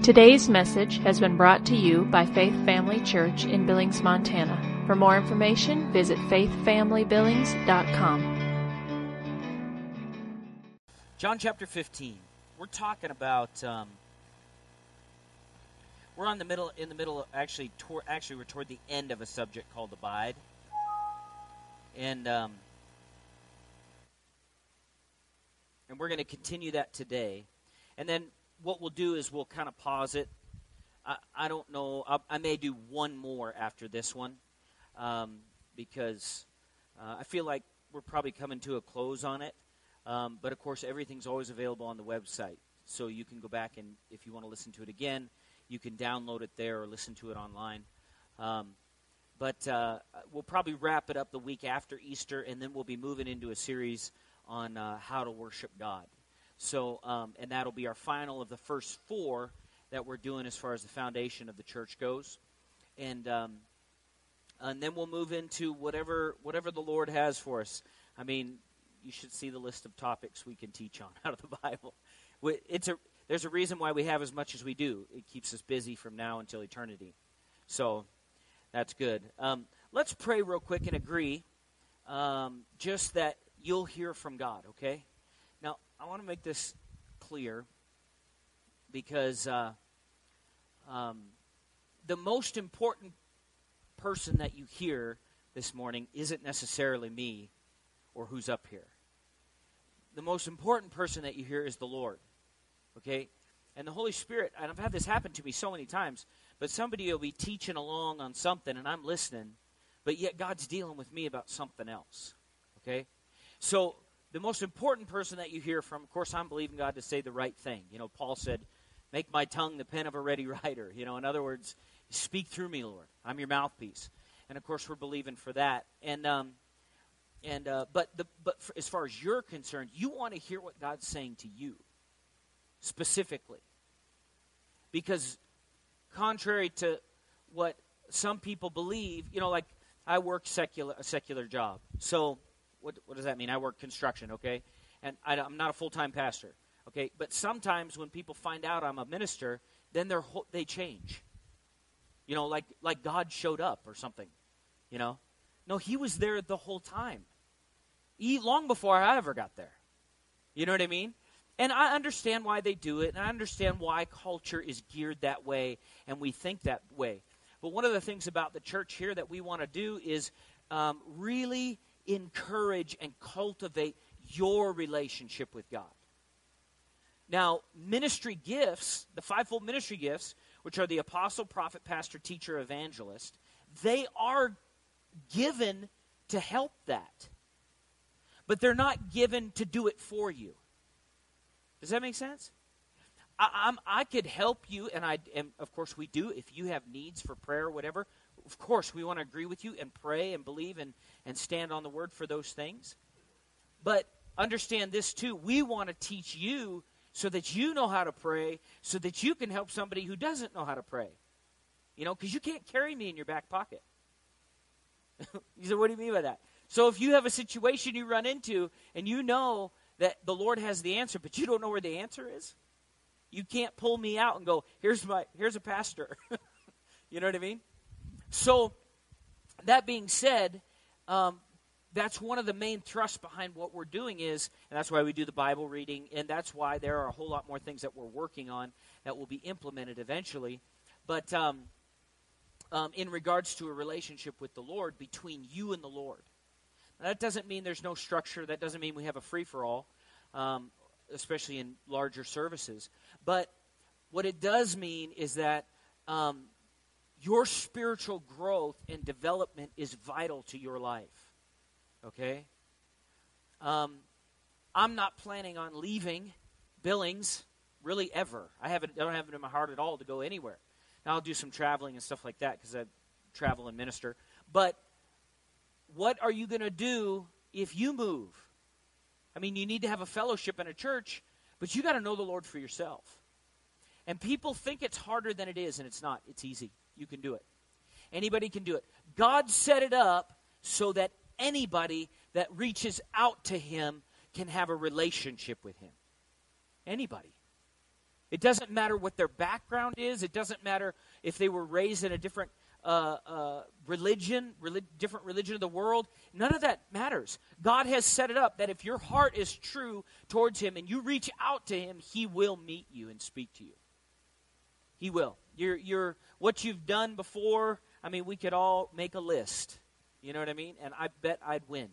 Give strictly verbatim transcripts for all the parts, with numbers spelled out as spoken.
Today's message has been brought to you by Faith Family Church in Billings, Montana. For more information, visit faith family billings dot com. John chapter fifteen. We're talking about. Um, we're on the middle, in the middle. Of, actually, tor- actually, we're toward the end of a subject called abide, and um, and we're going to continue that today, and then what we'll do is we'll kind of pause it. I, I don't know. I, I may do one more after this one, um, because uh, I feel like we're probably coming to a close on it. Um, but, of course, everything's always available on the website. So you can go back and, if you want to listen to it again, you can download it there or listen to it online. Um, but uh, we'll probably wrap it up the week after Easter, and then we'll be moving into a series on uh, how to worship God. So, um, and that'll be our final of the first four that we're doing as far as the foundation of the church goes. And um, and then we'll move into whatever whatever the Lord has for us. I mean, you should see the list of topics we can teach on out of the Bible. It's a, there's a reason why we have as much as we do. It keeps us busy from now until eternity. So that's good. Um, let's pray real quick and agree um, just that you'll hear from God, okay? Now, I want to make this clear because uh, um, the most important person that you hear this morning isn't necessarily me or who's up here. The most important person that you hear is the Lord, okay? And the Holy Spirit, and I've had this happen to me so many times, but somebody will be teaching along on something, and I'm listening, but yet God's dealing with me about something else, okay? So the most important person that you hear from, of course, I'm believing God to say the right thing. You know, Paul said, make my tongue the pen of a ready writer. You know, in other words, speak through me, Lord. I'm your mouthpiece. And, of course, we're believing for that. And, um, And uh, but the but for, as far as you're concerned, you want to hear what God's saying to you specifically, because contrary to what some people believe, you know, like I work secular a secular job. So what what does that mean? I work construction, okay, and I, I'm not a full time pastor, okay. But sometimes when people find out I'm a minister, then they're they change. You know, like like God showed up or something. You know, no, He was there the whole time. He, long before I ever got there. You know what I mean? And I understand why they do it, and I understand why culture is geared that way, and we think that way. But one of the things about the church here that we want to do is um, really encourage and cultivate your relationship with God. Now, ministry gifts, the fivefold ministry gifts, which are the apostle, prophet, pastor, teacher, evangelist, they are given to help that. But they're not given to do it for you. Does that make sense? I, I'm, I could help you, and I, and of course we do. If you have needs for prayer or whatever, of course we want to agree with you and pray and believe and, and stand on the word for those things. But understand this too. We want to teach you so that you know how to pray, so that you can help somebody who doesn't know how to pray. You know, because you can't carry me in your back pocket. You said, what do you mean by that? So if you have a situation you run into and you know that the Lord has the answer, but you don't know where the answer is, you can't pull me out and go, here's my here's a pastor. You know what I mean? So that being said, um, that's one of the main thrusts behind what we're doing is, and that's why we do the Bible reading, and that's why there are a whole lot more things that we're working on that will be implemented eventually. But um, um, in regards to a relationship with the Lord, between you and the Lord. Now, that doesn't mean there's no structure. That doesn't mean we have a free-for-all, um, especially in larger services. But what it does mean is that um, your spiritual growth and development is vital to your life, okay? Um, I'm not planning on leaving Billings really ever. I, haven't, I don't have it in my heart at all to go anywhere. Now, I'll do some traveling and stuff like that because I travel and minister. But what are you going to do if you move? I mean, you need to have a fellowship in a church, but you got to know the Lord for yourself. And people think it's harder than it is, and it's not. It's easy. You can do it. Anybody can do it. God set it up so that anybody that reaches out to Him can have a relationship with Him. Anybody. It doesn't matter what their background is. It doesn't matter if they were raised in a different uh, uh, religion, relig- different religion of the world. None of that matters. God has set it up that if your heart is true towards him and you reach out to him, he will meet you and speak to you. He will. You're, you're, what you've done before, I mean, we could all make a list. You know what I mean? And I bet I'd win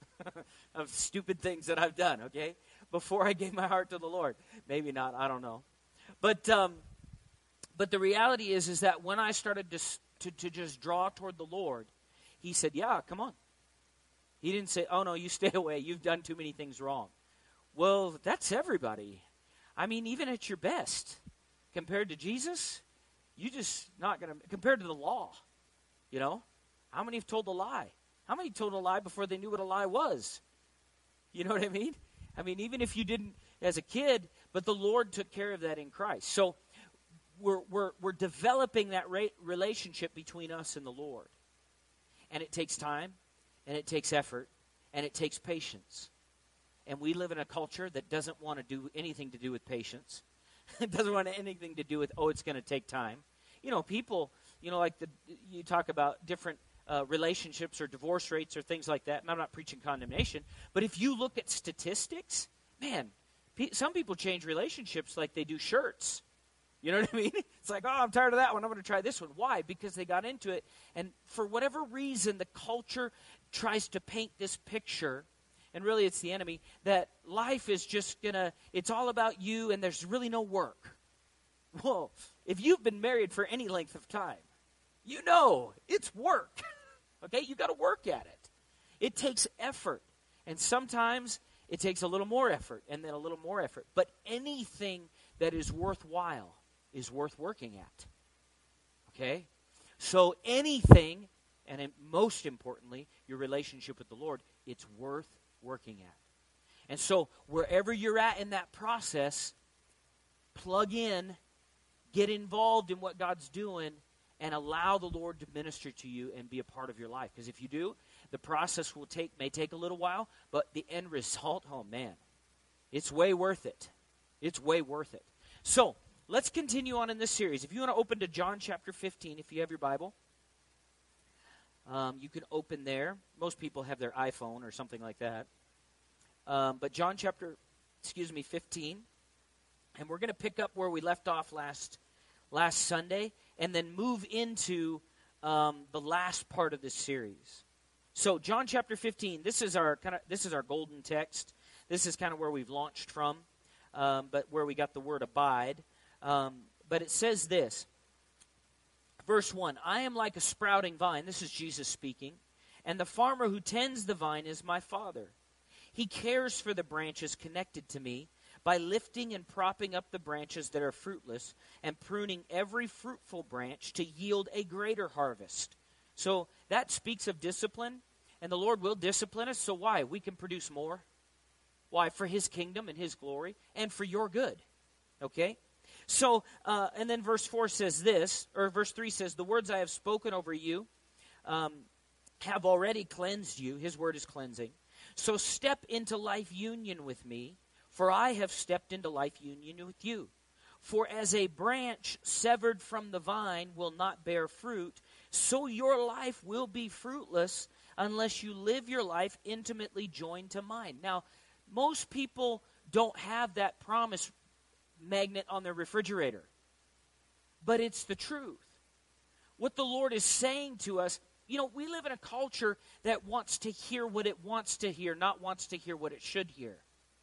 of stupid things that I've done, okay, before I gave my heart to the Lord. Maybe not. I don't know. But um, but the reality is, is that when I started to, to, to just draw toward the Lord, he said, yeah, come on. He didn't say, oh, no, you stay away. You've done too many things wrong. Well, that's everybody. I mean, even at your best, compared to Jesus, you just not going to, compared to the law, you know, how many have told a lie? How many told a lie before they knew what a lie was? You know what I mean? I mean, even if you didn't as a kid, but the Lord took care of that in Christ. So we're we're we're developing that ra- relationship between us and the Lord. And it takes time, and it takes effort, and it takes patience. And we live in a culture that doesn't want to do anything to do with patience. It doesn't want anything to do with, oh, it's going to take time. You know, people, you know, like the you talk about different uh, relationships or divorce rates or things like that. And I'm not preaching condemnation. But if you look at statistics, man, pe- some people change relationships like they do shirts. You know what I mean? It's like, oh, I'm tired of that one. I'm going to try this one. Why? Because they got into it. And for whatever reason, the culture tries to paint this picture, and really it's the enemy, that life is just going to, it's all about you and there's really no work. Well, if you've been married for any length of time, you know it's work. Okay? You got to work at it. It takes effort. And sometimes it takes a little more effort and then a little more effort. But anything that is worthwhile is worth working at. Okay? So anything, and most importantly, your relationship with the Lord, it's worth working at. And so wherever you're at in that process, plug in, get involved in what God's doing, and allow the Lord to minister to you and be a part of your life. Because if you do, the process will take may take a little while, but the end result, oh man, it's way worth it. It's way worth it. So let's continue on in this series. If you want to open to John chapter fifteen, if you have your Bible, um, you can open there. Most people have their iPhone or something like that. Um, but John chapter, excuse me, fifteen, and we're going to pick up where we left off last last Sunday, and then move into um, the last part of this series. So John chapter fifteen, this is our kind of this is our golden text. This is kind of where we've launched from, um, but where we got the word abide. Um, but it says this, verse one, I am like a sprouting vine. This is Jesus speaking. And the farmer who tends the vine is my Father. He cares for the branches connected to me by lifting and propping up the branches that are fruitless and pruning every fruitful branch to yield a greater harvest. So that speaks of discipline, and the Lord will discipline us. So why? We can produce more. Why? For his kingdom and his glory and for your good. Okay? So, uh, and then verse four says this, or verse three says, the words I have spoken over you um, have already cleansed you. His word is cleansing. So step into life union with me, for I have stepped into life union with you. For as a branch severed from the vine will not bear fruit, so your life will be fruitless unless you live your life intimately joined to mine. Now, most people don't have that promise magnet on their refrigerator, but it's the truth. What the Lord is saying to us, you know, we live in a culture that wants to hear what it wants to hear, not wants to hear what it should hear.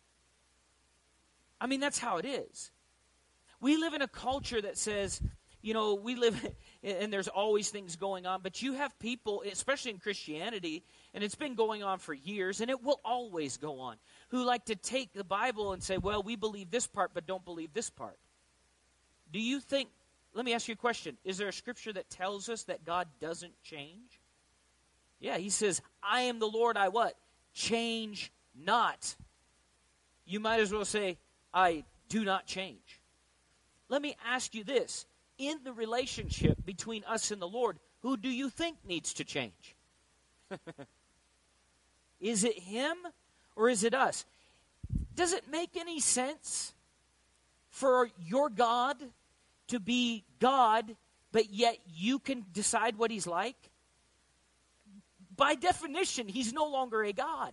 I mean, that's how it is. We live in a culture that says, you know, we live, and there's always things going on, but you have people, especially in Christianity, and it's been going on for years, and it will always go on, who like to take the Bible and say, well, we believe this part, but don't believe this part. Do you think, let me ask you a question, is there a scripture that tells us that God doesn't change? Yeah, he says, I am the Lord, I what? Change not. You might as well say, I do not change. Let me ask you this. In the relationship between us and the Lord, who do you think needs to change? Is it him or is it us? Does it make any sense for your God to be God, but yet you can decide what he's like? By definition, he's no longer a God.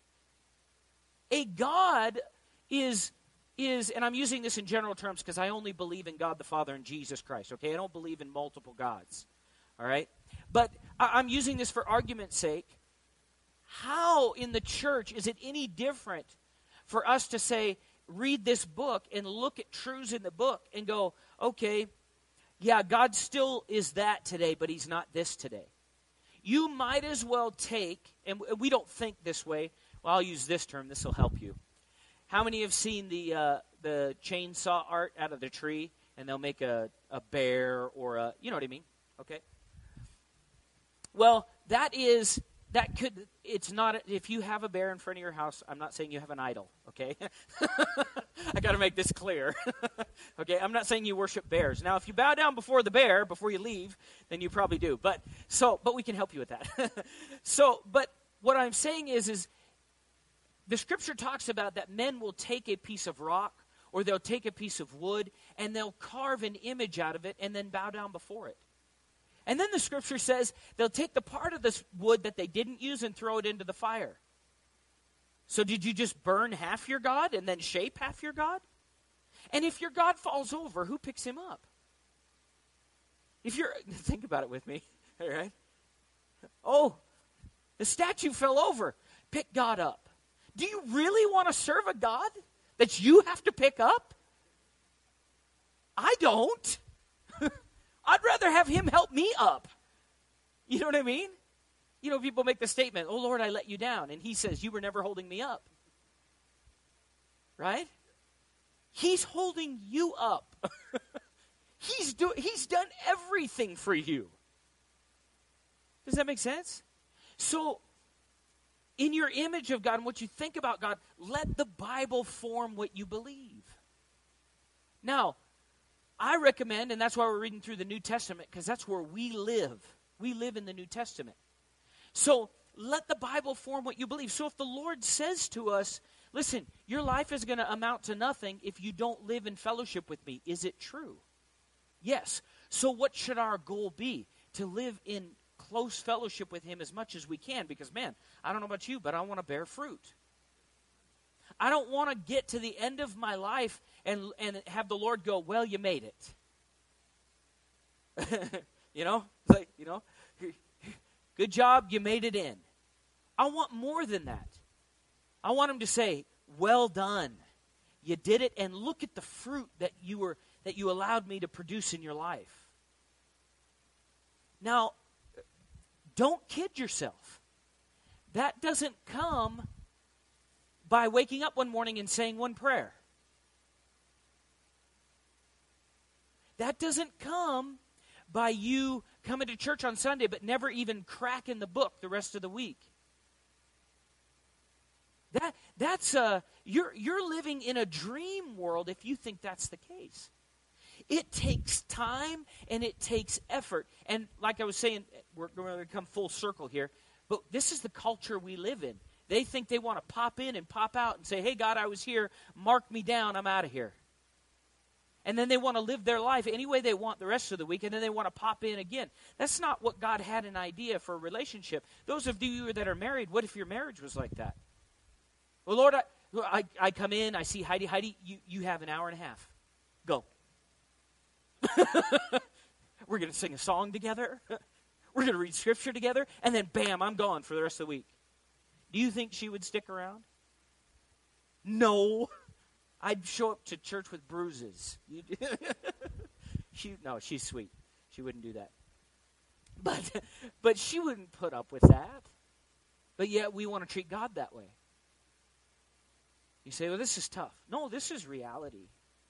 A God is, is, and I'm using this in general terms because I only believe in God the Father and Jesus Christ, okay? I don't believe in multiple gods, all right? But I, I'm using this for argument's sake. How in the church is it any different for us to say, read this book and look at truths in the book and go, okay, yeah, God still is that today, but he's not this today. You might as well take, and we don't think this way. Well, I'll use this term. This will help you. How many have seen the uh, the chainsaw art out of the tree, and they'll make a, a bear or a, you know what I mean? Okay. Well, that is, that could, it's not, if you have a bear in front of your house, I'm not saying you have an idol, okay? I got to make this clear. Okay, I'm not saying you worship bears. Now, if you bow down before the bear before you leave, then you probably do. But, so, but we can help you with that. So, but what I'm saying is, is the scripture talks about that men will take a piece of rock or they'll take a piece of wood and they'll carve an image out of it and then bow down before it. And then the scripture says they'll take the part of this wood that they didn't use and throw it into the fire. So did you just burn half your God and then shape half your God? And if your God falls over, who picks him up? If you're, think about it with me, all right? Oh, the statue fell over. Pick God up. Do you really want to serve a God that you have to pick up? I don't. I'd rather have him help me up. You know what I mean? You know, people make the statement, oh, Lord, I let you down. And he says, you were never holding me up. Right? He's holding you up. he's, do- he's done everything for you. Does that make sense? So, in your image of God and what you think about God, let the Bible form what you believe. Now, I recommend, and that's why we're reading through the New Testament, because that's where we live. We live in the New Testament. So let the Bible form what you believe. So if the Lord says to us, listen, your life is going to amount to nothing if you don't live in fellowship with me. Is it true? Yes. So what should our goal be? To live in close fellowship with him as much as we can. Because, man, I don't know about you, but I want to bear fruit. I don't want to get to the end of my life and and have the Lord go, well, you made it. You know? Like, you know, good job, you made it in. I want more than that. I want him to say, well done. You did it, and look at the fruit that you were that you allowed me to produce in your life. Now, don't kid yourself. That doesn't come by waking up one morning and saying one prayer. That doesn't come by you coming to church on Sunday but never even cracking the book the rest of the week. That that's uh you're you're living in a dream world if you think that's the case. It takes time and it takes effort. And like I was saying, we're going to come full circle here, but this is the culture we live in. They think they want to pop in and pop out and say, hey, God, I was here. Mark me down. I'm out of here. And then they want to live their life any way they want the rest of the week, and then they want to pop in again. That's not what God had an idea for a relationship. Those of you that are married, what if your marriage was like that? Well, Lord, I, I, I come in, I see Heidi. Heidi, you, you have an hour and a half. Go. We're going to sing a song together. We're going to read scripture together, and then bam, I'm gone for the rest of the week. Do you think she would stick around? No. I'd show up to church with bruises. she, no, she's sweet. She wouldn't do that. But, but she wouldn't put up with that. But yet we want to treat God that way. You say, well, this is tough. No, this is reality.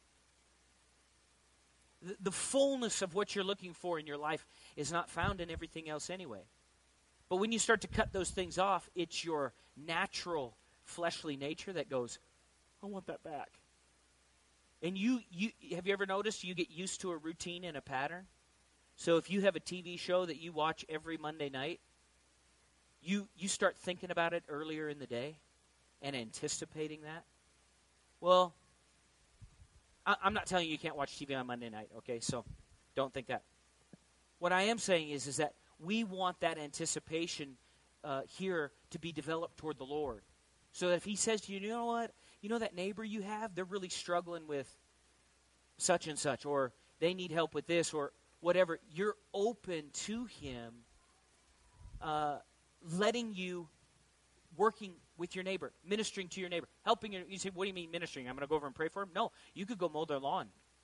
The, the fullness of what you're looking for in your life is not found in everything else anyway. But when you start to cut those things off, it's your natural fleshly nature that goes, I want that back. And you, you have you ever noticed you get used to a routine and a pattern? So if you have a T V show that you watch every Monday night, you you start thinking about it earlier in the day and anticipating that. Well, I, I'm not telling you you can't watch T V on Monday night, okay? So don't think that. What I am saying is, is that we want that anticipation uh, here to be developed toward the Lord. So that if he says to you, you know what, you know that neighbor you have, they're really struggling with such and such, or they need help with this, or whatever, you're open to him uh, letting you, working with your neighbor, ministering to your neighbor, helping your, you say, what do you mean ministering? I'm going to go over and pray for him? No, you could go mow their lawn.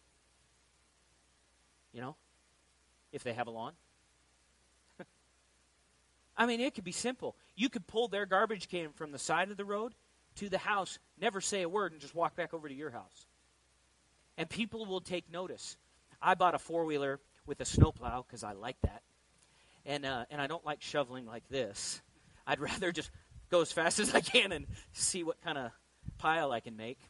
You know, if they have a lawn. I mean, it could be simple. You could pull their garbage can from the side of the road to the house, never say a word, and just walk back over to your house. And people will take notice. I bought a four-wheeler with a snowplow because I like that. And uh, and I don't like shoveling like this. I'd rather just go as fast as I can and see what kind of pile I can make.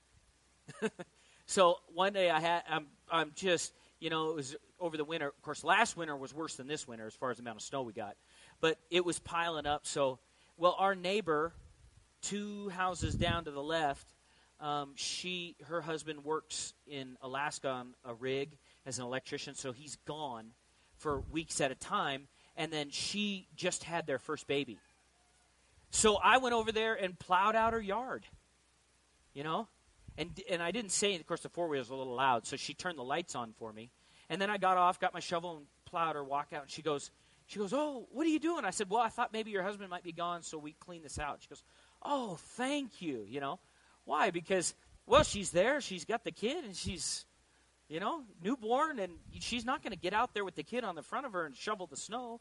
So one day I had, I'm, I'm just, you know, it was over the winter. Of course, last winter was worse than this winter as far as the amount of snow we got. But it was piling up. So, well, our neighbor, two houses down to the left, um, she, her husband works in Alaska on a rig as an electrician, so he's gone for weeks at a time. And then she just had their first baby. So I went over there and plowed out her yard, you know. And and I didn't say, of course, the four-wheeler was a little loud, so she turned the lights on for me. And then I got off, got my shovel, and plowed her walk out. And she goes, she goes, oh, what are you doing? I said, well, I thought maybe your husband might be gone, so we clean this out. She goes, oh, thank you, you know. Why? Because, well, she's there. She's got the kid, and she's, you know, newborn, and she's not going to get out there with the kid on the front of her and shovel the snow.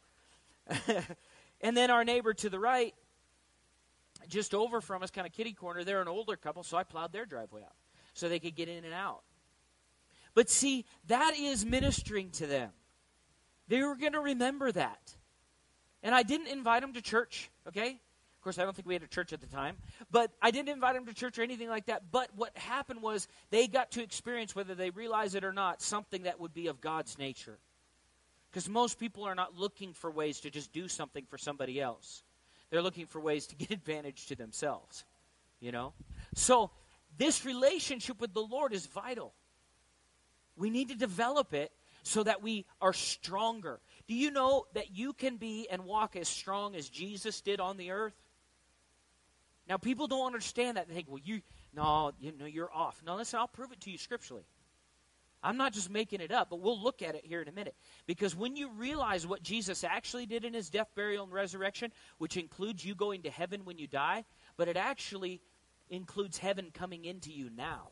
And then our neighbor to the right, just over from us, kind of kitty corner, they're an older couple, so I plowed their driveway out so they could get in and out. But see, that is ministering to them. They were going to remember that. And I didn't invite them to church, okay? Of course, I don't think we had a church at the time. But I didn't invite them to church or anything like that. But what happened was they got to experience, whether they realize it or not, something that would be of God's nature. Because most people are not looking for ways to just do something for somebody else. They're looking for ways to get advantage to themselves, you know? So this relationship with the Lord is vital. We need to develop it so that we are stronger. Do you know that you can be and walk as strong as Jesus did on the earth? Now, people don't understand that. They think, well, you, no, you know, you're off. No, listen, I'll prove it to you scripturally. I'm not just making it up, but we'll look at it here in a minute. Because when you realize what Jesus actually did in his death, burial, and resurrection, which includes you going to heaven when you die, but it actually includes heaven coming into you now,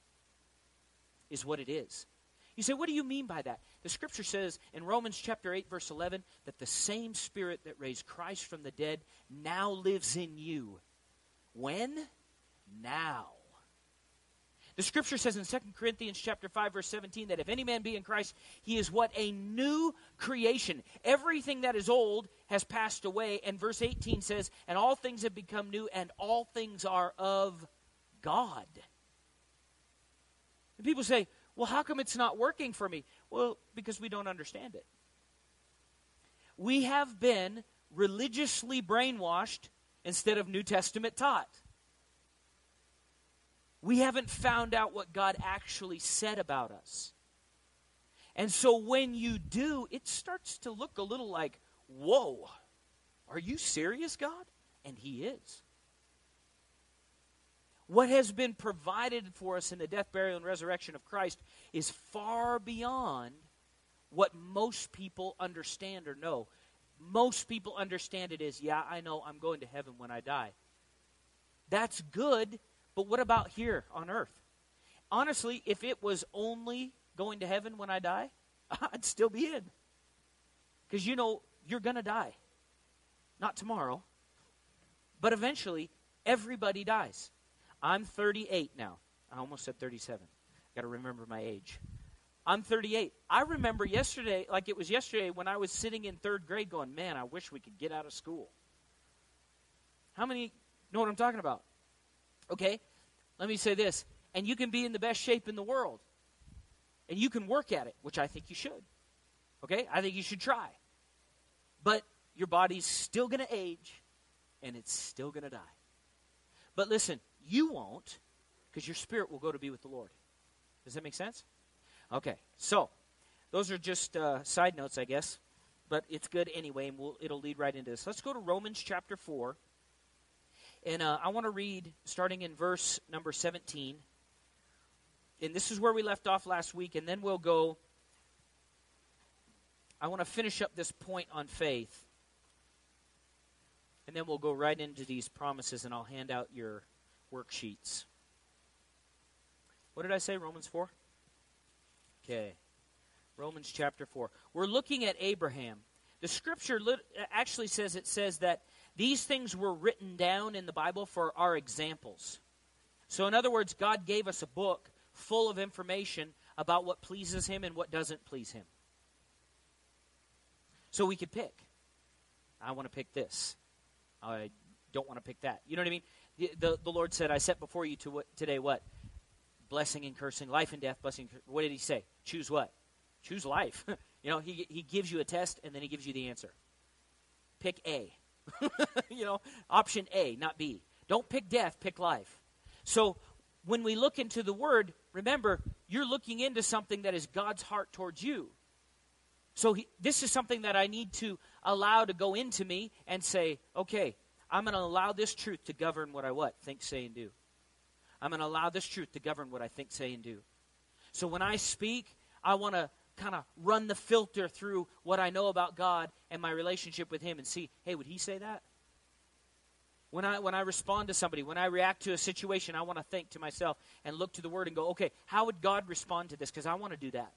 is what it is. You say, what do you mean by that? The scripture says in Romans chapter eight, verse eleven, that the same Spirit that raised Christ from the dead now lives in you. When? Now. The scripture says in Second Corinthians chapter five, verse seventeen, that if any man be in Christ, he is what? A new creation. Everything that is old has passed away. And verse eighteen says, and all things have become new, and all things are of God. And people say, well, how come it's not working for me? Well, because we don't understand it. We have been religiously brainwashed instead of New Testament taught. We haven't found out what God actually said about us. And so when you do, it starts to look a little like, whoa, are you serious, God? And he is. What has been provided for us in the death, burial, and resurrection of Christ is far beyond what most people understand or know. Most people understand it as, yeah, I know I'm going to heaven when I die. That's good, but what about here on earth? Honestly, if it was only going to heaven when I die, I'd still be in. Because you know, you're going to die. Not tomorrow, but eventually everybody dies. I'm thirty-eight now. I almost said thirty-seven. Got to remember my age. I'm thirty-eight. I remember yesterday, like it was yesterday, when I was sitting in third grade going, man, I wish we could get out of school. How many know what I'm talking about? Okay, let me say this. And you can be in the best shape in the world. And you can work at it, which I think you should. Okay, I think you should try. But your body's still going to age, and it's still going to die. But listen, you won't, because your spirit will go to be with the Lord. Does that make sense? Okay, so those are just uh, side notes, I guess, but it's good anyway, and we'll, it'll lead right into this. Let's go to Romans chapter four, and uh, I want to read starting in verse number seventeen, and this is where we left off last week, and then we'll go, I want to finish up this point on faith, and then we'll go right into these promises, and I'll hand out your worksheets. What did I say, Romans four? Okay. Romans chapter four. We're looking at Abraham. The scripture lit- actually says, it says that these things were written down in the Bible for our examples. So in other words, God gave us a book full of information about what pleases him and what doesn't please him. So we could pick. I want to pick this. I don't want to pick that. You know what I mean? The, the, the Lord said, I set before you to what, today what? Blessing and cursing, life and death, blessing. What did he say? Choose what? Choose life. You know, he he gives you a test, and then he gives you the answer. Pick A. You know, option A, not B. Don't pick death, pick life. So when we look into the Word, remember, you're looking into something that is God's heart towards you. So he, this is something that I need to allow to go into me and say, okay, I'm going to allow this truth to govern what I what? Think, say, and do. I'm going to allow this truth to govern what I think, say, and do. So when I speak, I want to kind of run the filter through what I know about God and my relationship with him and see, hey, would he say that? When I when I respond to somebody, when I react to a situation, I want to think to myself and look to the Word and go, okay, how would God respond to this? Because I want to do that.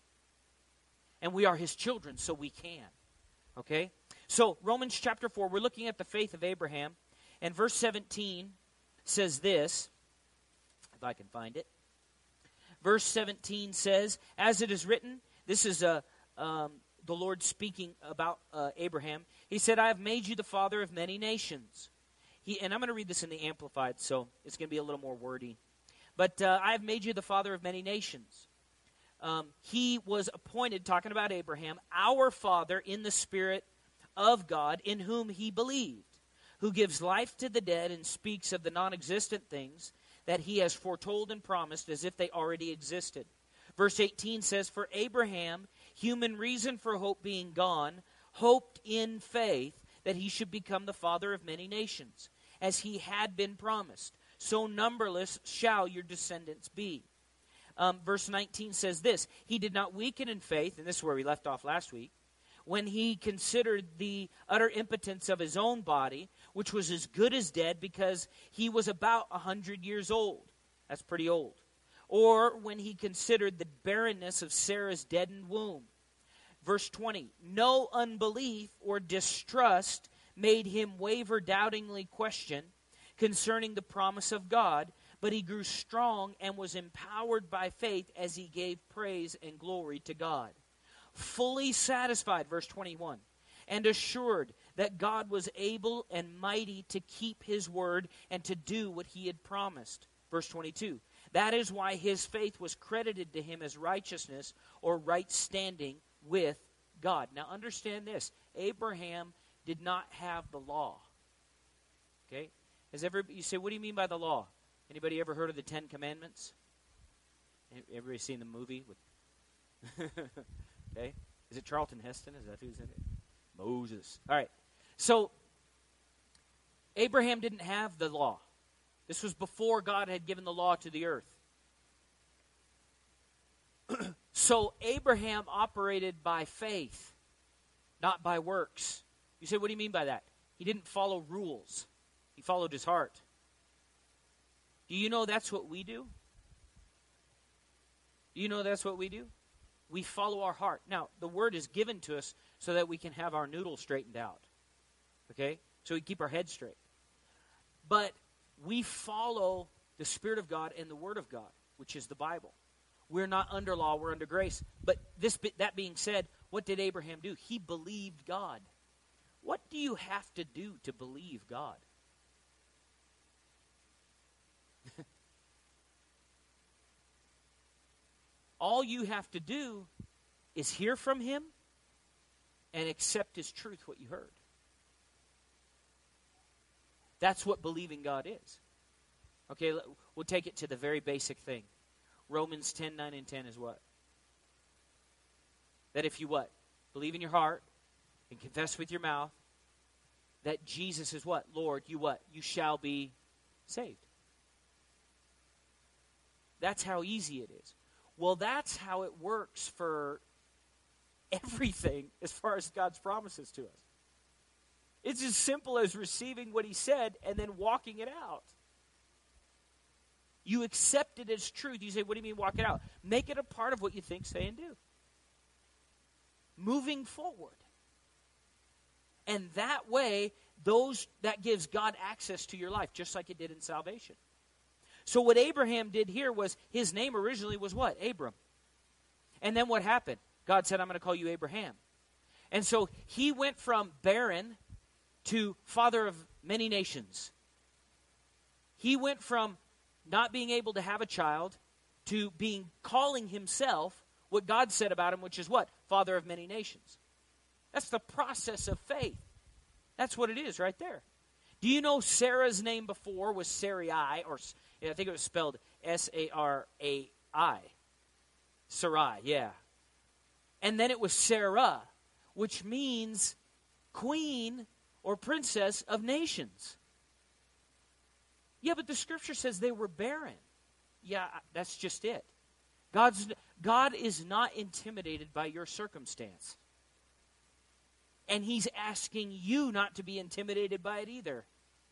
And we are his children, so we can. Okay? So Romans chapter four, we're looking at the faith of Abraham. And verse seventeen says this, if I can find it. Verse seventeen says, as it is written, this is a, um, the Lord speaking about uh, Abraham. He said, I have made you the father of many nations. He, and I'm going to read this in the Amplified, so it's going to be a little more wordy. But uh, I have made you the father of many nations. Um, he was appointed, talking about Abraham, our father in the Spirit of God, in whom he believed, who gives life to the dead and speaks of the non-existent things that he has foretold and promised as if they already existed. Verse eighteen says, for Abraham, human reason for hope being gone, hoped in faith that he should become the father of many nations, as he had been promised. So numberless shall your descendants be. Um, verse nineteen says this, he did not weaken in faith, and this is where we left off last week, when he considered the utter impotence of his own body, which was as good as dead because he was about a hundred years old. That's pretty old. Or when he considered the barrenness of Sarah's deadened womb. Verse twenty, no unbelief or distrust made him waver doubtingly question concerning the promise of God, but he grew strong and was empowered by faith as he gave praise and glory to God. Fully satisfied, verse twenty-one, and assured that God was able and mighty to keep his word and to do what he had promised. Verse twenty-two, that is why his faith was credited to him as righteousness or right standing with God. Now understand this, Abraham did not have the law. Okay? Has ever, you say, what do you mean by the law? Anybody ever heard of the Ten Commandments? Everybody seen the movie with okay? Is it Charlton Heston? Is that who's in it? Moses. All right. So, Abraham didn't have the law. This was before God had given the law to the earth. So, Abraham operated by faith, not by works. You say, what do you mean by that? He didn't follow rules. He followed his heart. Do you know that's what we do? Do you know that's what we do? We follow our heart. Now, the word is given to us so that we can have our noodle straightened out. Okay? So we keep our head straight. But we follow the Spirit of God and the Word of God, which is the Bible. We're not under law, we're under grace. But this, that being said, what did Abraham do? He believed God. What do you have to do to believe God? All you have to do is hear from him and accept his truth, what you heard. That's what believing God is. Okay, we'll take it to the very basic thing. Romans ten, nine, and ten is what? That if you what? Believe in your heart and confess with your mouth that Jesus is what? Lord, you what? You shall be saved. That's how easy it is. Well, that's how it works for everything as far as God's promises to us. It's as simple as receiving what he said and then walking it out. You accept it as truth. You say, what do you mean walk it out? Make it a part of what you think, say, and do. Moving forward. And that way, those that gives God access to your life, just like it did in salvation. So what Abraham did here was, his name originally was what? Abram. And then what happened? God said, I'm going to call you Abraham. And so he went from barren to father of many nations. He went from not being able to have a child to being calling himself what God said about him, which is what? Father of many nations. That's the process of faith. That's what it is right there. Do you know Sarah's name before was Sarai, or I think it was spelled S A R A I. Sarai, yeah. And then it was Sarah, which means queen or princess of nations. Yeah, but the scripture says they were barren. Yeah, that's just it. God's God is not intimidated by your circumstance. And he's asking you not to be intimidated by it either.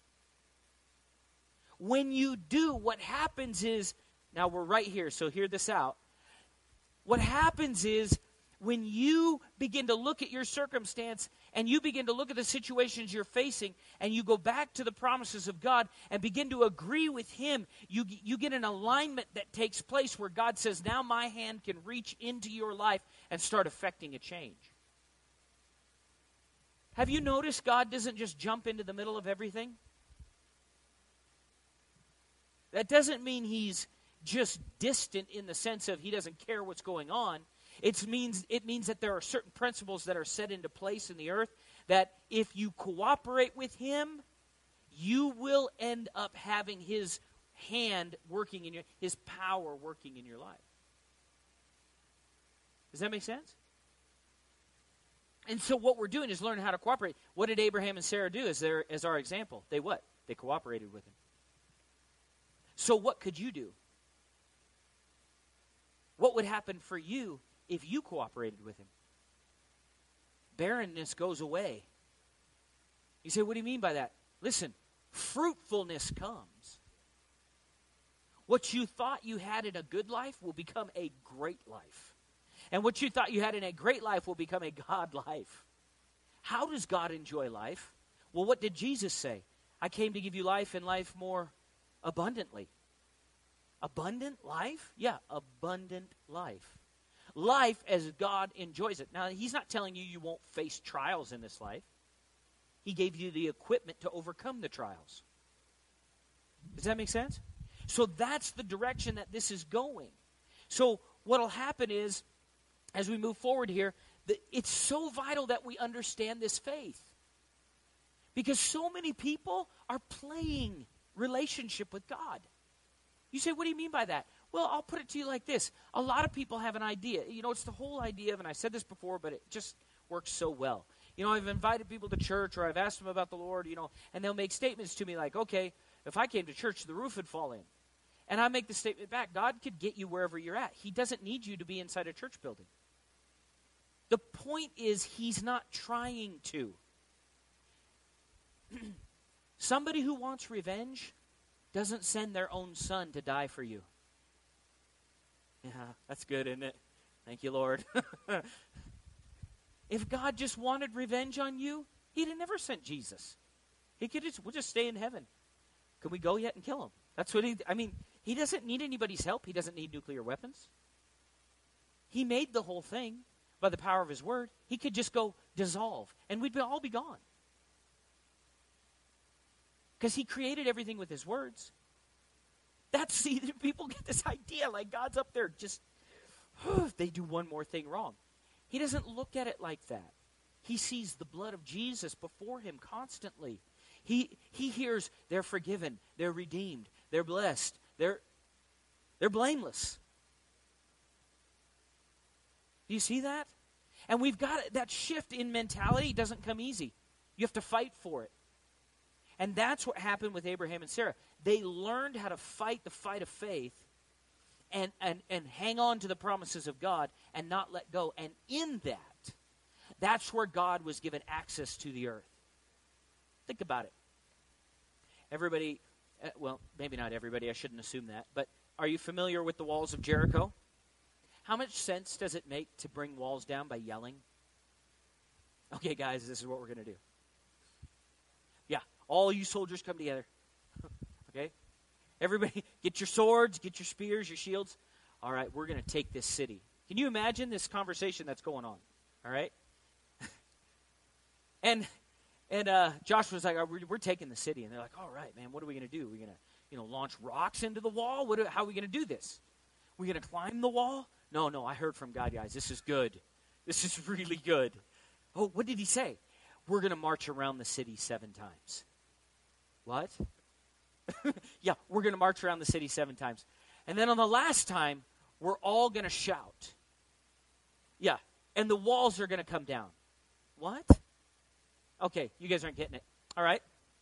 When you do, what happens is, now we're right here, so hear this out. What happens is, when you begin to look at your circumstance and you begin to look at the situations you're facing and you go back to the promises of God and begin to agree with him, you, you get an alignment that takes place where God says, now my hand can reach into your life and start affecting a change. Have you noticed God doesn't just jump into the middle of everything? That doesn't mean he's just distant in the sense of he doesn't care what's going on. It means, it means that there are certain principles that are set into place in the earth that if you cooperate with him, you will end up having his hand working in your, his power working in your life. Does that make sense? And so what we're doing is learning how to cooperate. What did Abraham and Sarah do as, their, as our example? They what? They cooperated with him. So what could you do? What would happen for you if you cooperated with him? Barrenness goes away. You say, what do you mean by that? Listen, fruitfulness comes. What you thought you had in a good life will become a great life. And what you thought you had in a great life will become a God life. How does God enjoy life? Well, what did Jesus say? I came to give you life and life more abundantly. Abundant life? Yeah, abundant life. Life as God enjoys it. Now, he's not telling you you won't face trials in this life. He gave you the equipment to overcome the trials. Does that make sense? So that's the direction that this is going. So what will happen is, as we move forward here, the, it's so vital that we understand this faith. Because so many people are playing relationship with God. You say, what do you mean by that? Well, I'll put it to you like this. A lot of people have an idea. You know, it's the whole idea of, and I said this before, but it just works so well. You know, I've invited people to church, or I've asked them about the Lord, you know, and they'll make statements to me like, okay, if I came to church, the roof would fall in. And I make the statement back, God could get you wherever you're at. He doesn't need you to be inside a church building. The point is, he's not trying to. Somebody who wants revenge doesn't send their own son to die for you. Yeah, that's good, isn't it? Thank you, Lord. If God just wanted revenge on you, he'd have never sent Jesus. He could just, we'll just stay in heaven. Can we go yet and kill him? That's what he, I mean, he doesn't need anybody's help. He doesn't need nuclear weapons. He made the whole thing by the power of his word. He could just go dissolve, and we'd be, all be gone. Because he created everything with his words. That's, see, people get this idea like God's up there just, if they do one more thing wrong. He doesn't look at it like that. He sees the blood of Jesus before him constantly. He he hears they're forgiven, they're redeemed, they're blessed, they're they're blameless. Do you see that? And we've got that shift in mentality doesn't come easy. You have to fight for it. And that's what happened with Abraham and Sarah. They learned how to fight the fight of faith and, and, and hang on to the promises of God and not let go. And in that, that's where God was given access to the earth. Think about it. Everybody, uh, well, maybe not everybody, I shouldn't assume that, but are you familiar with the walls of Jericho? How much sense does it make to bring walls down by yelling? Okay, guys, this is what we're going to do. Yeah, all you soldiers come together. Okay? Everybody, get your swords, get your spears, your shields. All right, we're going to take this city. Can you imagine this conversation that's going on? All right? and and uh, Joshua's like, we're, we're taking the city. And they're like, all right, man, what are we going to do? Are we going to, you know, launch rocks into the wall? What? Are, how are we going to do this? We going to climb the wall? No, no, I heard from God, guys. This is good. This is really good. Oh, what did he say? We're going to march around the city seven times. What? Yeah, we're going to march around the city seven times. And then on the last time, we're all going to shout. Yeah, and the walls are going to come down. What? Okay, you guys aren't getting it. All right.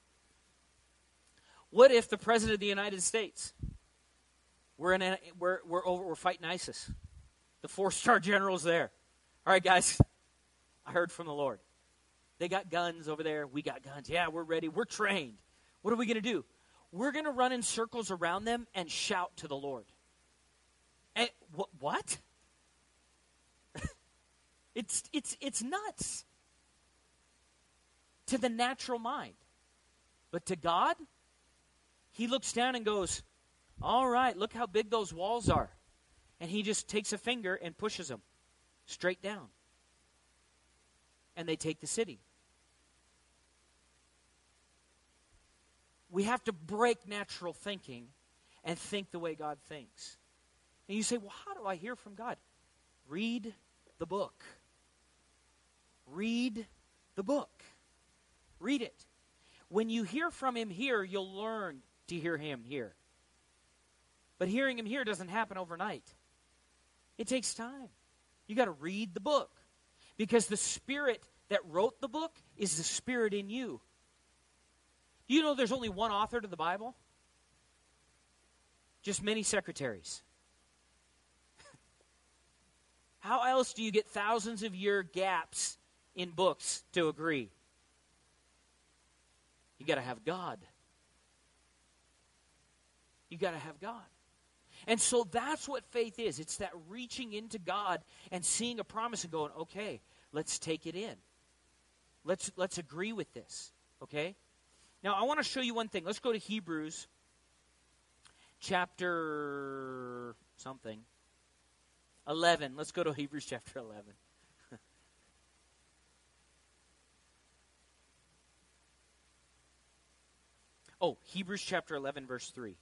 What if the President of the United States, we're in a, we're we're over we're fighting ISIS. The four-star general's there. All right, guys, I heard from the Lord. They got guns over there. We got guns. Yeah, we're ready. We're trained. What are we going to do? We're going to run in circles around them and shout to the Lord. And wh- what? it's it's it's nuts to the natural mind. But to God, he looks down and goes, all right, look how big those walls are. And he just takes a finger and pushes them straight down. And they take the city. We have to break natural thinking and think the way God thinks. And you say, well, how do I hear from God? Read the book. Read the book. Read it. When you hear from him here, you'll learn to hear him here. But hearing him here doesn't happen overnight. It takes time. You got to read the book. Because the Spirit that wrote the book is the Spirit in you. Do you know there's only one author to the Bible? Just many secretaries. How else do you get thousands of year gaps in books to agree? You got to have God. You got to have God. And so that's what faith is. It's that reaching into God and seeing a promise and going, okay, let's take it in. Let's let's agree with this. Okay? Now, I want to show you one thing. Let's go to Hebrews chapter something. eleven. Let's go to Hebrews chapter eleven. Oh, Hebrews chapter eleven, verse three.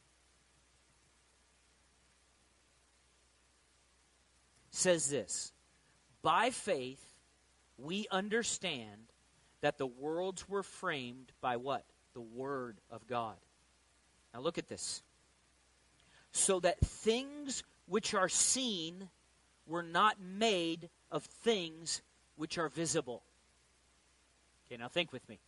Says this, by faith we understand that the worlds were framed by what? The Word of God. Now look at this. So that things which are seen were not made of things which are visible. Okay, now think with me.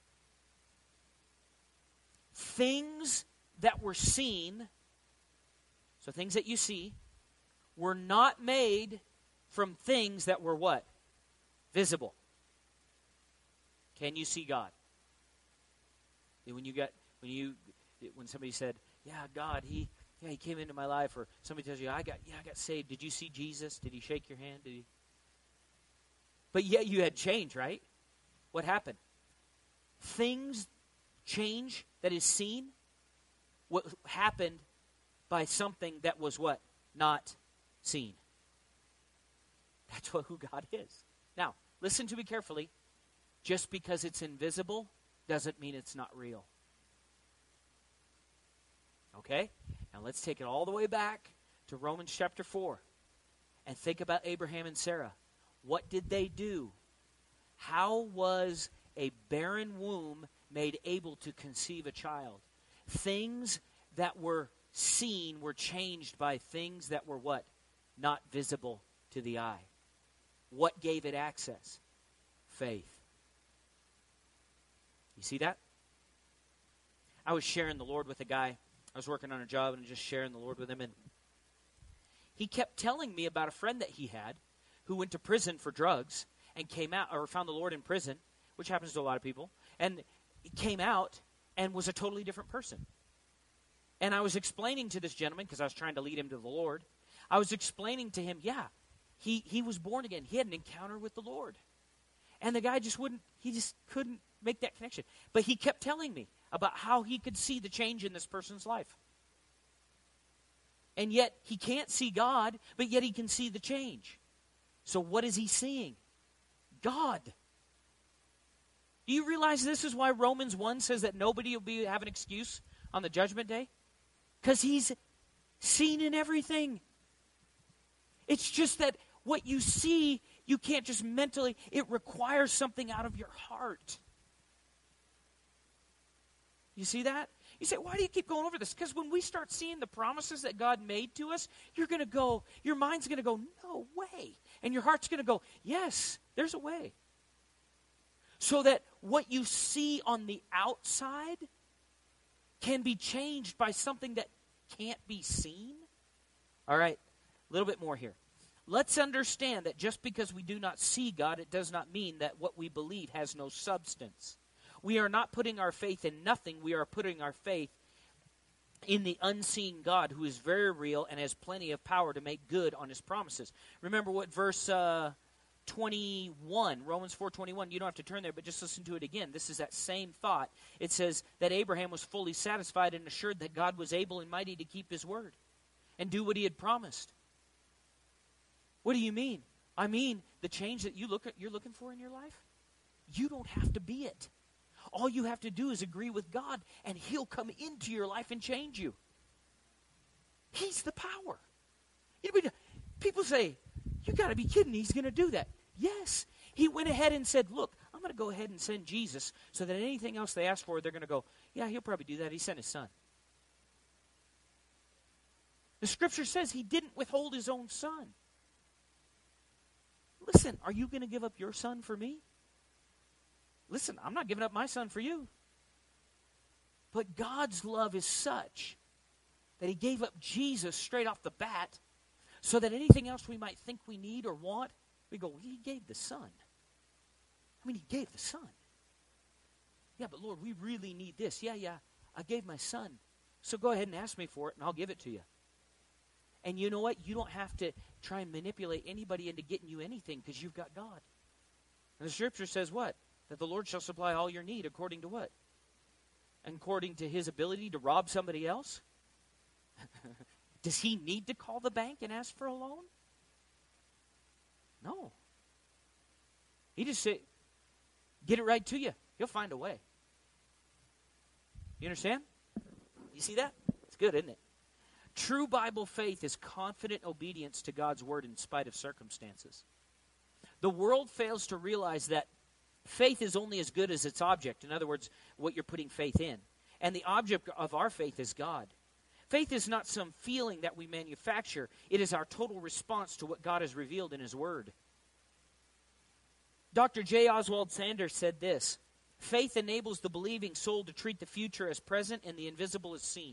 Things that were seen, so things that you see, were not made from things that were what? Visible. Can you see God? When you got when you when somebody said, "Yeah, God, he yeah, he came into my life," or somebody tells you, "I got yeah, I got saved." Did you see Jesus? Did he shake your hand? Did he? But yet you had change, right? What happened? Things change that is seen. What happened by something that was what? Not seen. That's what, who God is. Now, listen to me carefully. Just because it's invisible doesn't mean it's not real. Okay? Now let's take it all the way back to Romans chapter four and think about Abraham and Sarah. What did they do? How was a barren womb made able to conceive a child? Things that were seen were changed by things that were what? Not visible to the eye. What gave it access? Faith. You see that? I was sharing the Lord with a guy. I was working on a job and just sharing the Lord with him. And he kept telling me about a friend that he had who went to prison for drugs and came out, or found the Lord in prison, which happens to a lot of people, and came out and was a totally different person. And I was explaining to this gentleman, because I was trying to lead him to the Lord, I was explaining to him, yeah, he, he was born again. He had an encounter with the Lord. And the guy just wouldn't, he just couldn't make that connection. But he kept telling me about how he could see the change in this person's life. And yet, he can't see God, but yet he can see the change. So what is he seeing? God. Do you realize this is why Romans one says that nobody will be have an excuse on the judgment day? Because he's seen in everything. It's just that what you see, you can't just mentally, it requires something out of your heart. You see that? You say, why do you keep going over this? Because when we start seeing the promises that God made to us, you're going to go, your mind's going to go, no way. And your heart's going to go, yes, there's a way. So that what you see on the outside can be changed by something that can't be seen. All right, a little bit more here. Let's understand that just because we do not see God, it does not mean that what we believe has no substance. We are not putting our faith in nothing. We are putting our faith in the unseen God, who is very real and has plenty of power to make good on his promises. Remember what verse uh, twenty-one, Romans four twenty-one, you don't have to turn there, but just listen to it again. This is that same thought. It says that Abraham was fully satisfied and assured that God was able and mighty to keep his word and do what he had promised. What do you mean? I mean the change that you look at, you're looking for in your life. You don't have to be it. All you have to do is agree with God, and he'll come into your life and change you. He's the power. You know, people say, you got to be kidding, he's going to do that. Yes. He went ahead and said, look, I'm going to go ahead and send Jesus so that anything else they ask for, they're going to go, yeah, he'll probably do that. He sent his son. The scripture says he didn't withhold his own son. Listen, are you going to give up your son for me? Listen, I'm not giving up my son for you. But God's love is such that he gave up Jesus straight off the bat so that anything else we might think we need or want, we go, well, he gave the son. I mean, he gave the son. Yeah, but Lord, we really need this. Yeah, yeah, I gave my son. So go ahead and ask me for it, and I'll give it to you. And you know what? You don't have to try and manipulate anybody into getting you anything because you've got God. And the scripture says what? That the Lord shall supply all your need according to what? According to his ability to rob somebody else? Does he need to call the bank and ask for a loan? No. He just said, get it right to you. He'll find a way. You understand? You see that? It's good, isn't it? True Bible faith is confident obedience to God's word in spite of circumstances. The world fails to realize that faith is only as good as its object. In other words, what you're putting faith in. And the object of our faith is God. Faith is not some feeling that we manufacture. It is our total response to what God has revealed in his word. Doctor J. Oswald Sanders said this, faith enables the believing soul to treat the future as present and the invisible as seen.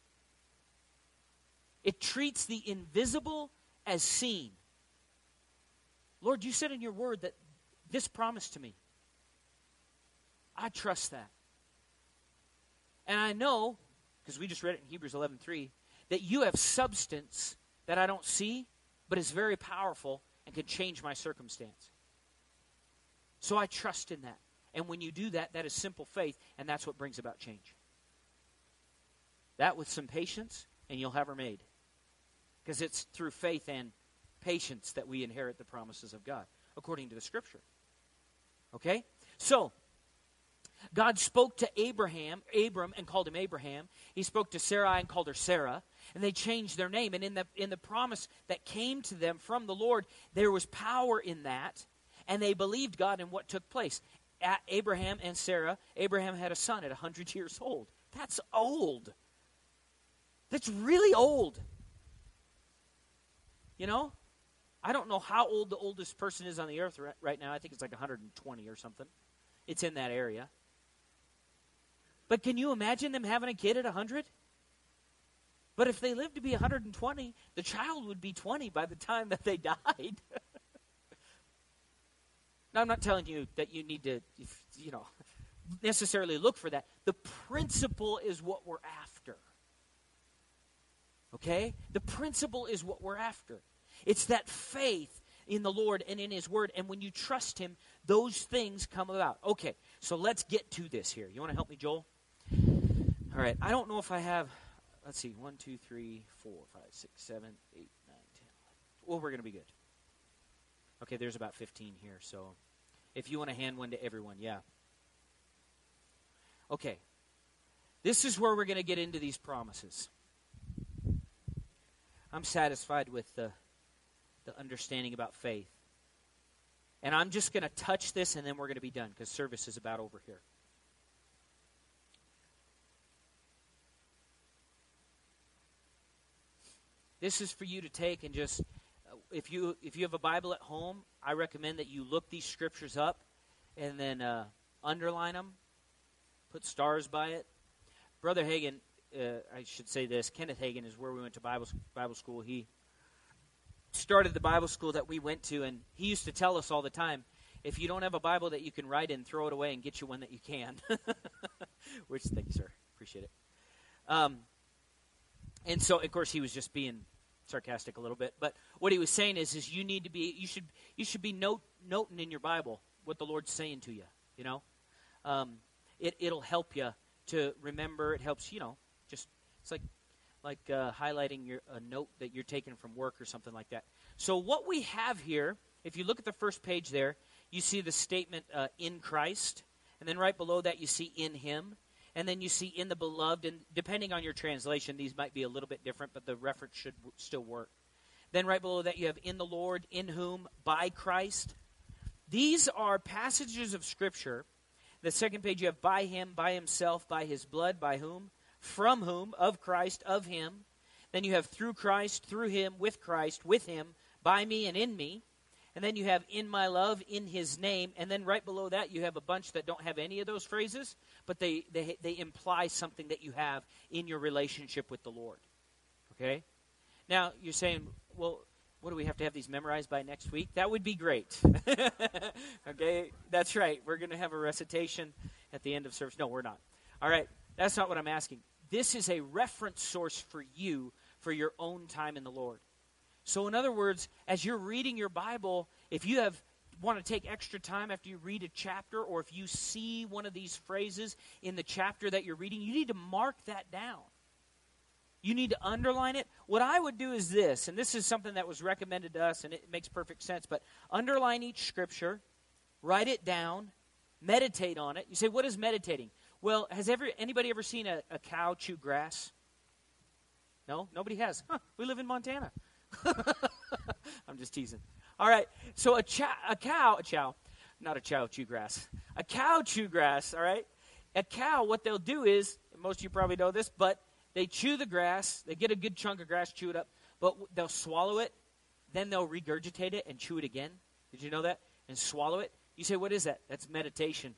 It treats the invisible as seen. Lord, you said in your word that this promise to me. I trust that. And I know, because we just read it in Hebrews eleven three, that you have substance that I don't see, but is very powerful and can change my circumstance. So I trust in that. And when you do that, that is simple faith, and that's what brings about change. That with some patience, and you'll have her made. Because it's through faith and patience that we inherit the promises of God, according to the scripture. Okay? So, God spoke to Abraham, Abram, and called him Abraham. He spoke to Sarai and called her Sarah. And they changed their name. And in the, in the promise that came to them from the Lord, there was power in that. And they believed God in what took place. At Abraham and Sarah, Abraham had a son at one hundred years old. That's old. That's really old. You know? I don't know how old the oldest person is on the earth right, right now. I think it's like one hundred twenty or something. It's in that area. But can you imagine them having a kid at one hundred? But if they lived to be one hundred twenty, the child would be twenty by the time that they died. Now, I'm not telling you that you need to, you know, necessarily look for that. The principle is what we're after. Okay? The principle is what we're after. It's that faith in the Lord and in His Word. And when you trust Him, those things come about. Okay, so let's get to this here. You want to help me, Joel? All right. I don't know if I have, let's see, one, two, three, four, five, six, seven, eight, nine, ten, eleven. Well, we're going to be good. Okay, there's about fifteen here, so if you want to hand one to everyone, yeah. Okay, this is where we're going to get into these promises. I'm satisfied with the, the understanding about faith. And I'm just going to touch this, and then we're going to be done, because service is about over here. This is for you to take and just... If you if you have a Bible at home, I recommend that you look these scriptures up and then uh, underline them, put stars by it. Brother Hagin, uh, I should say this, Kenneth Hagin is where we went to Bible Bible school. He started the Bible school that we went to, and he used to tell us all the time, if you don't have a Bible that you can write in, throw it away and get you one that you can. Which, thank you, sir. Appreciate it. Um, and so, of course, he was just being sarcastic a little bit, but what he was saying is, is you need to be, you should, you should be note, noting in your Bible what the Lord's saying to you. You know, um, it it'll help you to remember. It helps, you know, just it's like like uh, highlighting your a note that you're taking from work or something like that. So what we have here, if you look at the first page there, you see the statement uh, in Christ, and then right below that you see in Him. And then you see in the beloved, and depending on your translation, these might be a little bit different, but the reference should w- still work. Then right below that you have in the Lord, in whom, by Christ. These are passages of Scripture. The second page you have by Him, by Himself, by His blood, by whom, from whom, of Christ, of Him. Then you have through Christ, through Him, with Christ, with Him, by me and in me. And then you have in my love, in His name. And then right below that you have a bunch that don't have any of those phrases, but they, they, they imply something that you have in your relationship with the Lord. Okay? Now, you're saying, well, what do we have to have these memorized by next week? That would be great. Okay? That's right. We're going to have a recitation at the end of service. No, we're not. All right. That's not what I'm asking. This is a reference source for you for your own time in the Lord. So in other words, as you're reading your Bible, if you have want to take extra time after you read a chapter, or if you see one of these phrases in the chapter that you're reading, you need to mark that down. You need to underline it. What I would do is this, and this is something that was recommended to us, and it makes perfect sense, but underline each scripture, write it down, meditate on it. You say, what is meditating? Well, has ever anybody ever seen a, a cow chew grass? No? Nobody has. Huh, we live in Montana. I'm just teasing. All right, so a, chow, a cow, a chow, not a chow chew grass, a cow chew grass, all right? A cow, what they'll do is, most of you probably know this, but they chew the grass, they get a good chunk of grass, chew it up, but they'll swallow it, then they'll regurgitate it and chew it again. Did you know that? And swallow it. You say, what is that? That's meditation.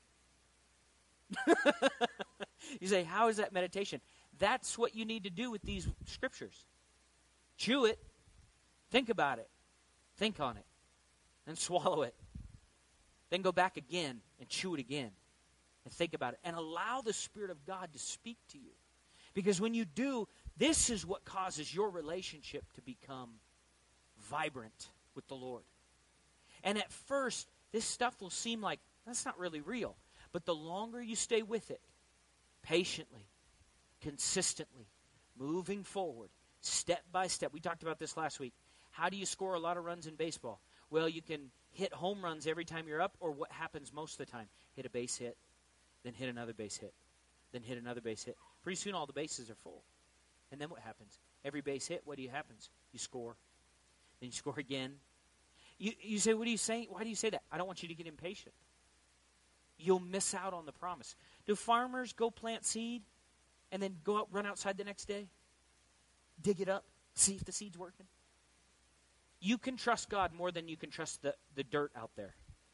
You say, how is that meditation? That's what you need to do with these scriptures. Chew it. Think about it. Think on it. Then swallow it. Then go back again and chew it again. And think about it. And allow the Spirit of God to speak to you. Because when you do, this is what causes your relationship to become vibrant with the Lord. And at first, this stuff will seem like, that's not really real. But the longer you stay with it, patiently, consistently, moving forward, step by step. We talked about this last week. How do you score a lot of runs in baseball? Well, you can hit home runs every time you're up, or what happens most of the time? Hit a base hit, then hit another base hit, then hit another base hit. Pretty soon all the bases are full. And then what happens? Every base hit, what do you happens? You score. Then you score again. You, you say, what are you saying? Why do you say that? I don't want you to get impatient. You'll miss out on the promise. Do farmers go plant seed and then go out, run outside the next day? Dig it up, see if the seed's working? You can trust God more than you can trust the, the dirt out there.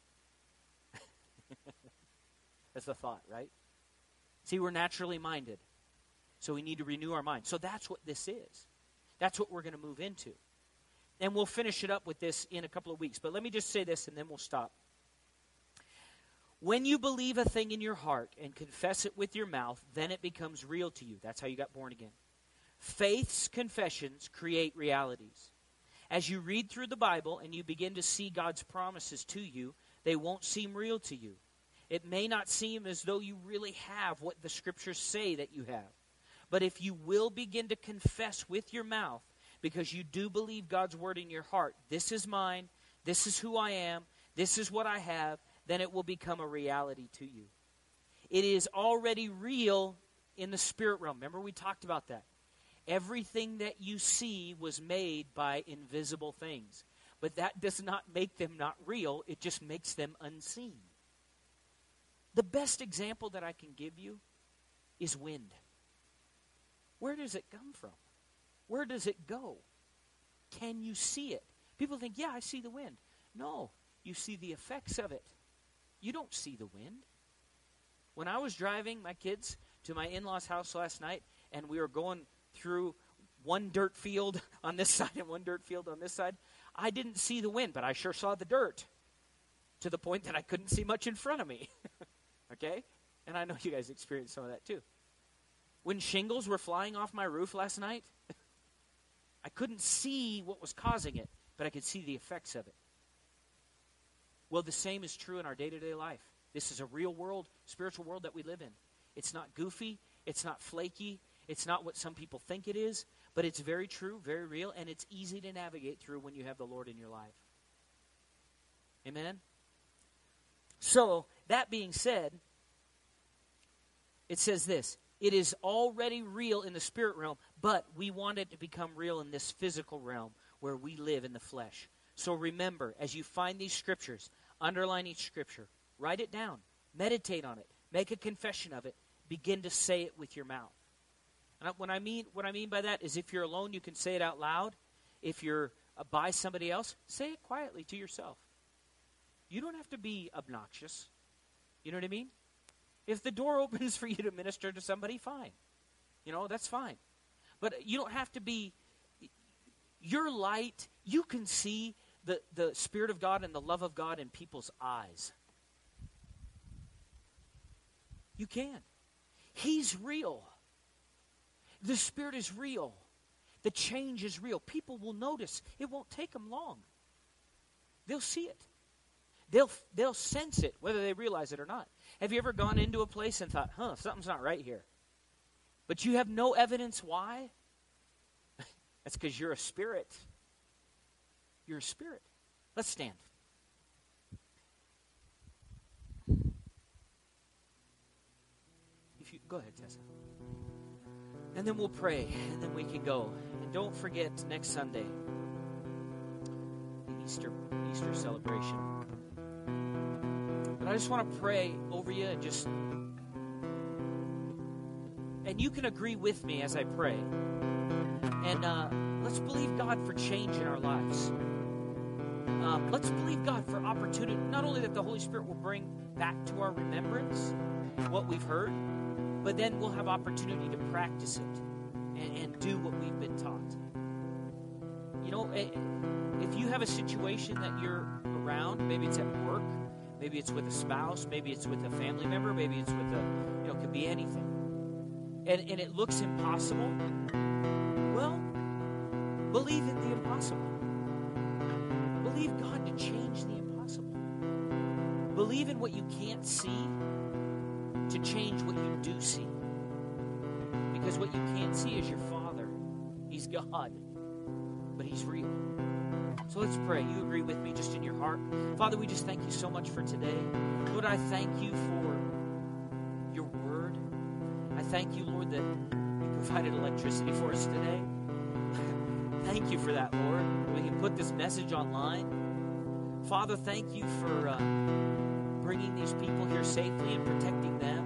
That's the thought, right? See, we're naturally minded. So we need to renew our mind. So that's what this is. That's what we're going to move into. And we'll finish it up with this in a couple of weeks. But let me just say this and then we'll stop. When you believe a thing in your heart and confess it with your mouth, then it becomes real to you. That's how you got born again. Faith's confessions create realities. As you read through the Bible and you begin to see God's promises to you, they won't seem real to you. It may not seem as though you really have what the Scriptures say that you have. But if you will begin to confess with your mouth, because you do believe God's word in your heart, this is mine, this is who I am, this is what I have, then it will become a reality to you. It is already real in the spirit realm. Remember we talked about that. Everything that you see was made by invisible things. But that does not make them not real. It just makes them unseen. The best example that I can give you is wind. Where does it come from? Where does it go? Can you see it? People think, yeah, I see the wind. No, you see the effects of it. You don't see the wind. When I was driving my kids to my in-laws' house last night, and we were going through one dirt field on this side and one dirt field on this side, I didn't see the wind, but I sure saw the dirt, to the point that I couldn't see much in front of me. Okay? And I know you guys experienced some of that too. When shingles were flying off my roof last night, I couldn't see what was causing it, but I could see the effects of it. Well, the same is true in our day-to-day life. This is a real world, spiritual world that we live in. It's not goofy. It's not flaky. It's not what some people think it is, but it's very true, very real, and it's easy to navigate through when you have the Lord in your life. Amen? So, that being said, it says this. It is already real in the spirit realm, but we want it to become real in this physical realm where we live in the flesh. So remember, as you find these scriptures, underline each scripture, write it down, meditate on it, make a confession of it, begin to say it with your mouth. And when I mean, what I mean by that is if you're alone, you can say it out loud. If you're uh, by somebody else, say it quietly to yourself. You don't have to be obnoxious. You know what I mean? If the door opens for you to minister to somebody, fine. You know, that's fine. But you don't have to be, your light, you can see the, the Spirit of God and the love of God in people's eyes. You can. He's real. The Spirit is real. The change is real. People will notice. It won't take them long. They'll see it. They'll they'll sense it, whether they realize it or not. Have you ever gone into a place and thought, huh, something's not right here? But you have no evidence why? That's because you're a spirit. You're a spirit. Let's stand. If you go ahead, Tessa. And then we'll pray, and then we can go. And don't forget next Sunday, the Easter Easter celebration. But I just want to pray over you and just, and you can agree with me as I pray. And uh, let's believe God for change in our lives. Um, let's believe God for opportunity, not only that the Holy Spirit will bring back to our remembrance what we've heard, but then we'll have opportunity to practice it and, and do what we've been taught. You know, if you have a situation that you're around, maybe it's at work, maybe it's with a spouse, maybe it's with a family member, maybe it's with a, you know, it could be anything. And, and it looks impossible. Well, believe in the impossible. Believe God to change the impossible. Believe in what you can't see to change what you do see. Because what you can't see is your Father. He's God. But He's real. So let's pray. You agree with me just in your heart. Father, we just thank you so much for today. Lord, I thank you for your word. I thank you, Lord, that you provided electricity for us today. Thank you for that, Lord. We can put this message online. Father, thank you for uh, bringing these people here safely and protecting them,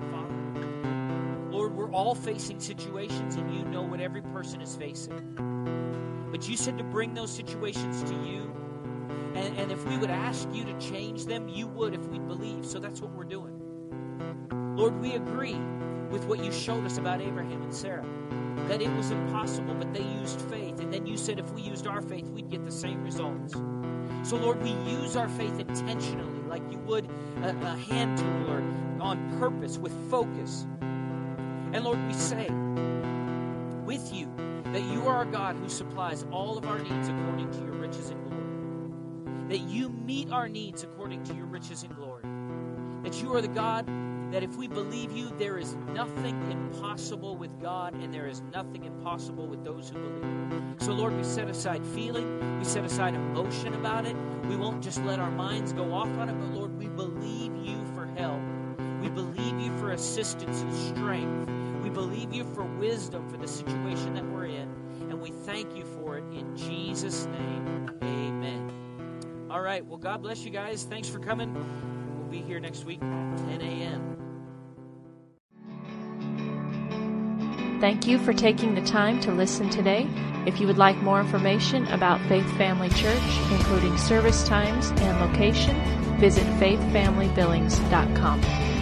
Father. Lord, we're all facing situations, and you know what every person is facing. But you said to bring those situations to you. And, and if we would ask you to change them, you would if we believe. So that's what we're doing. Lord, we agree with what you showed us about Abraham and Sarah, that it was impossible, but they used faith. And then you said if we used our faith, we'd get the same results. So, Lord, we use our faith intentionally, like you would a, a hand tool, or on purpose, with focus. And, Lord, we say with you that you are a God who supplies all of our needs according to your riches and glory. That you meet our needs according to your riches and glory. That you are the God that if we believe you, there is nothing impossible with God, and there is nothing impossible with those who believe. So, Lord, we set aside feeling. We set aside emotion about it. We won't just let our minds go off on it, but, Lord, we believe you for help. We believe you for assistance and strength. We believe you for wisdom for the situation that we're in, and we thank you for it in Jesus' name. Amen. All right, well, God bless you guys. Thanks for coming. We'll be here next week at ten a.m. Thank you for taking the time to listen today. If you would like more information about Faith Family Church, including service times and location, visit faith family billings dot com.